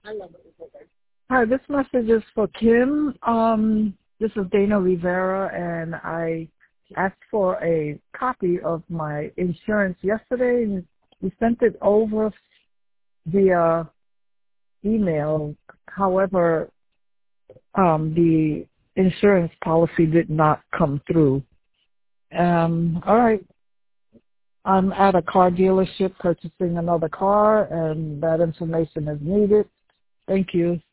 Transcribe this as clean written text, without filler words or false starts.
Hi, this message is for Kim. This is Dana Rivera, and I asked for a copy of my insurance yesterday, and you sent it over via email. However, the insurance policy did not come through. All right. I'm at a car dealership purchasing another car, and that information is needed. Thank you.